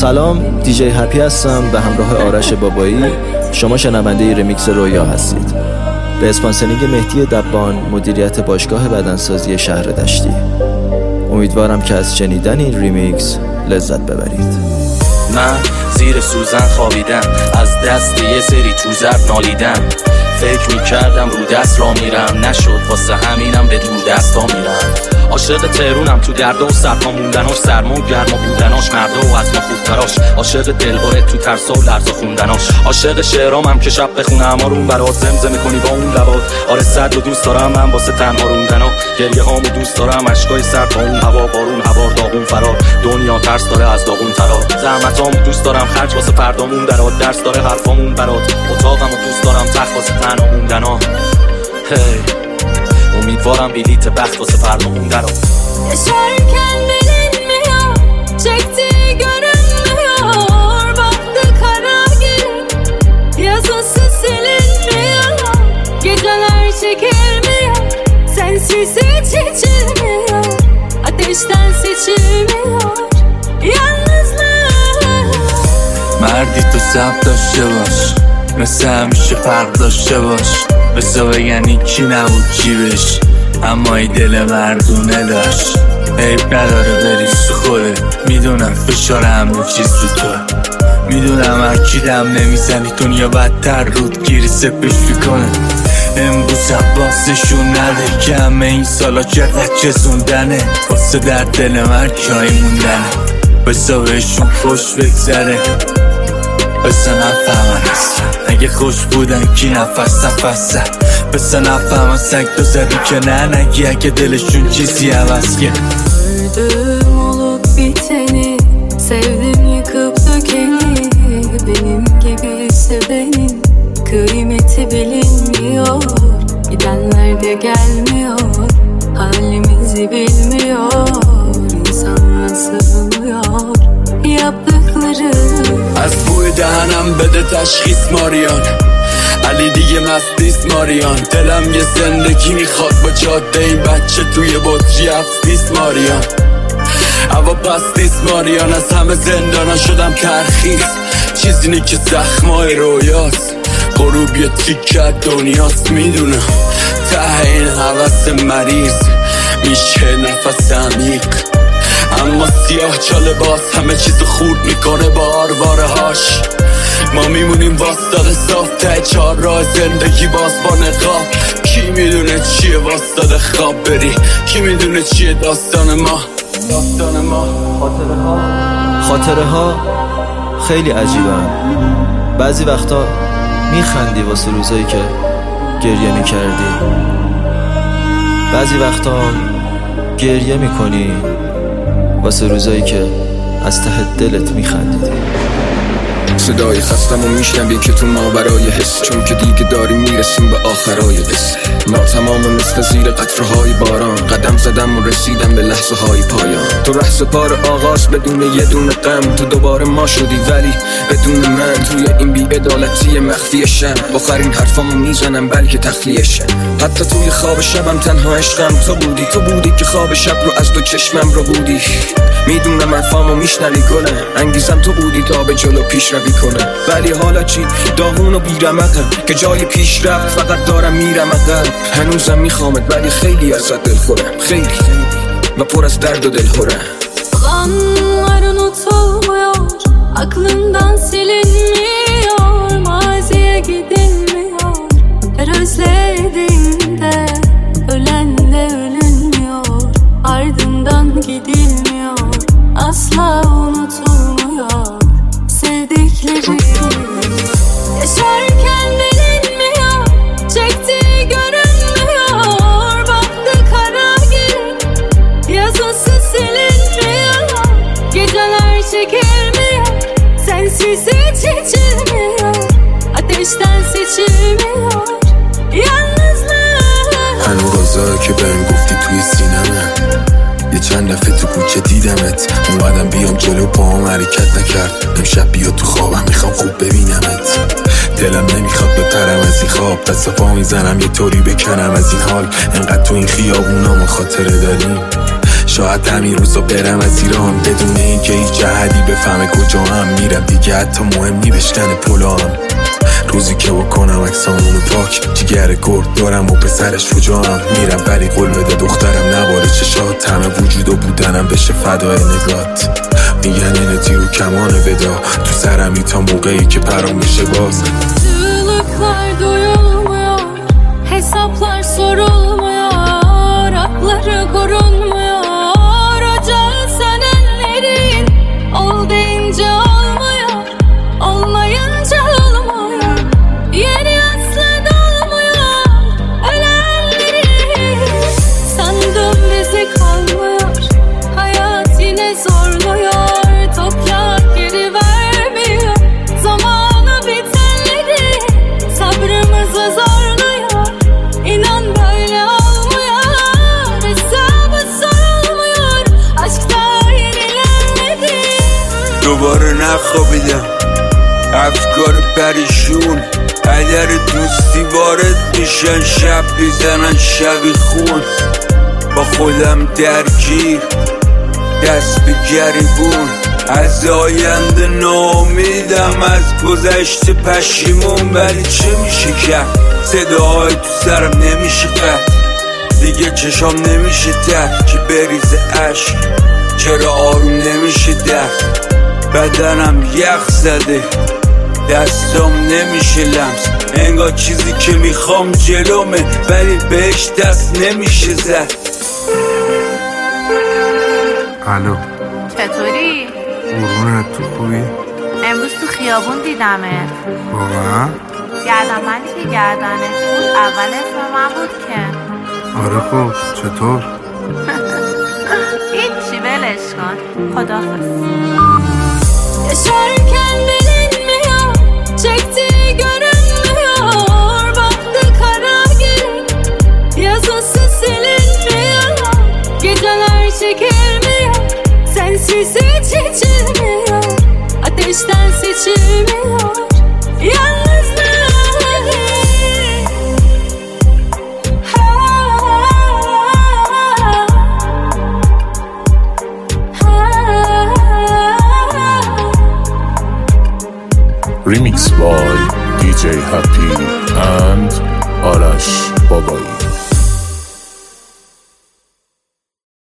سلام، دیجی هپی هستم به همراه آرش بابایی. شما شنونده رمیکس رویا هستید به اسپانسرینگ مهدی دبان، مدیریت باشگاه بدنسازی شهر دشتی. امیدوارم که از شنیدن این ریمیکس لذت ببرید. من زیر سوزن خوابیدم، از دست یه سری چوزر نالیدم. فکر میکردم رو دست را میرم، نشد واسه همینم به دور دست ها میرم. عاشق تهرونم تو درد و سرما موندناش، سرما و گرما بودناش، مردا و از ما خوبتراش. عاشق دلبره تو ترسا و لرزا خوندناش. عاشق شعرامم که شب بخونم آروم برات زمزمه کنی با اون لبات. آره صد و دوست دارم من واسه تنها روندنا، گریه هامو دوست دارم، اشکای سرد با اون هوا، بارون هوار داغون فرار، دنیا ترس داره از داغون ترار. زحمتامو دوست دارم خرج واسه فردامون درات، درس داره حرفامون برات، اتاقمو دوست دارم تخت واسه تنها موندنا. امیدوارم بلیت بخت واسه فردا موندنات. Yaşarken bilinmiyor, çektiği görünmüyor, baktı kara gün, yazısı silinmiyor, geceler çekilmiyor, sensiz hiç içilmiyor, ateşten seçilmiyor, yalnızlık. مردی تو صبر داشته باش، مثل همیشه فرق داشته باش، بسا بگن این کی نبود کی بش، اما ای دل مردونه داشت. عیب نداره بریز تو خودت، میدونم فشار همه چیز تو تو، میدونم هر کی دم نمیزنی دنیا بدتر رود گیری سپش میکنه. امروز عباسشون نده که همه این سالا چقدر چزوندنه، واسه در دل من جایی موندنه، بسا بهشون خوش بگذره، بسا نفهمن اصلا اگه خوش بودن کی نفس نفسه، بسا نفهمن سگ دو زدی که نه نگی اگه دلشون چیزی عوض که. Gördüm olup biteni, sevdim yıkıp dökeni, benim gibi sevenin kıymeti bilinmiyor, gidenler de gelmiyor, halimizi bilmiyor, insan sığmıyor yaptıkları. از بوی دهنم بده تشخیص ماریان، علی دیگه مستیس ماریان، دلم یه زندگی میخواد با جاده این بچه توی بطری افسیس ماریان. هوا پستیس ماریان، از همه زندانا شدم ترخیص، چیزی نی که زخمای رویاست، غروب یه تیکه دنیاست، میدونم ته این حوث مریض میشه نفس عمیق، اما سیاه چاله باز همه چیز خورد میکنه با آرواره هاش. ما میمونیم واسطاده صاف ته چهار راه زندگی باز با نقاب. کی میدونه چیه واسطاده خواب بری، کی میدونه چیه داستان ما. خاطره ها خیلی عجیبن. بعضی وقتا میخندی واسه روزایی که گریه میکردی، بعضی وقتا گریه میکنی واسه روزایی که از ته دلت میخندیدی. صدای خستم و میشنوی که تو ما برای حس، چون که دیگه داریم میرسیم به آخرای قصه. ناتمام مثل زیر قطره‌های باران، قدم زدم و رسیدم به لحظه های پایان. تو ره سپار آغاز بدون یه دونه غم، تو دوباره ما شدی ولی بدون من، توی این بی‌عدالتی مخفی شب آخرین حرفامو میزنم بلکه تخلیه‌شم. حتی توی خواب شبم تنها عشقم تو بودی، تو بودی که خواب شب رو از دو چشمم رو بودی. میدونم حرفامو میشنوی گلم، انگیزم تو بودی تا به جلو پیش روی کنم، ولی حالا چی؟ داغون و بیرمقم که جای پیش رفت فقط دارم میرم عقب. هنوزم میخوامت ولی خیلی ازت دلخورم، خیلی و پر از درد و دلهورم. Anlar unutulmuyor, aklımdan silinmiyor, maziye gidilmiyor, her özlediğimde ölen de ölünmüyor, ardından gidilmiyor, asla unutulmuyor sevdiklerim. Yaşarken bilinmiyor, çektiği görünmüyor, baktı kara gün, yazısı silinmiyor, geceler çekilmiyor, sensiz hiç içilmiyor, ateşten seçilmiyor yalnızlık. هنو رازایی که بهم گفتی توی سینمه، یه چند دفعه تو کوچه دیدمت، اومدم بیام جلو پاهم حرکت نکرد. امشب بیا تو خوابم میخوام خوب ببینمت، دلم نمیخواد بپرم از این خواب، دست پا میزنم یه طوری بکنم از این حال. انقدر تو این خیابونا ما خاطره داریم، شاید همین روزا برم از ایران بدون اینکه هیچ جهدی بفهمه کجا هم میرم دیگه، حتی مهم نی بشکنه پلام. روزی که بکنم اکسامونو پاک، جیگر گرد دارم و پسرش شجاعم. میرم ولی قول بده دخترم نباره چشات، همه وجود و بودنم بشه فدای نگات. میگن این تیر و کمان ودا تو سرمی تا موقعی که پرام بشه باز. Çığlıklar duyulmuyor, hesaplar sorulmuyor, hakları korunmuyor. Ocağı sen ellerin, ol deyince olmuyor, olmayınca olmuyor. Yeni hasret olmuyor, ölenlerin. Sandım bizi kalmıyor, hayat yine zorluyor. Toprak geri vermiyor, zamanı bitenleri sabrımızı zorluyor. İnan böyle olmuyor, hesabı sorulmuyor. Aşkta yenilenmedi. دوباره نخوابیدم، افکار پریشون، اگر دوستی وارد میشن شب میزنن شبی خون. با خودم درگیر، دست به گریبون، از آینده ناامیدم، از گذشته پشیمون. ولی چه میشه کرد؟ صداهای تو سرم نمیشه قطع، دیگه چشام نمیشه تر که بریزه عشق. چرا آروم نمیشه درد؟ بدنم یخ زده، دستام نمیشه لمس، انگار چیزی که میخوام جلومه ولی بهش دست نمیشه زد. الو، چطوری؟ قربونت، تو خوبی؟ امروز تو خیابون دیدمت. واقعا؟ گردنبندی که گردنت بود اول اسم من بود که. آره خب، چطور؟ هیچی ولش کن، خداحافظ. Yaşarken bilinmiyor, çektiği görünmüyor. Baktı kara gün, yazısı silinmiyor. Geceler çekilmiyor, sensiz hiç içilmiyor. Ateşten seçilmiyor, yalnızlık. Remix by DJ Happy and Arash Babai.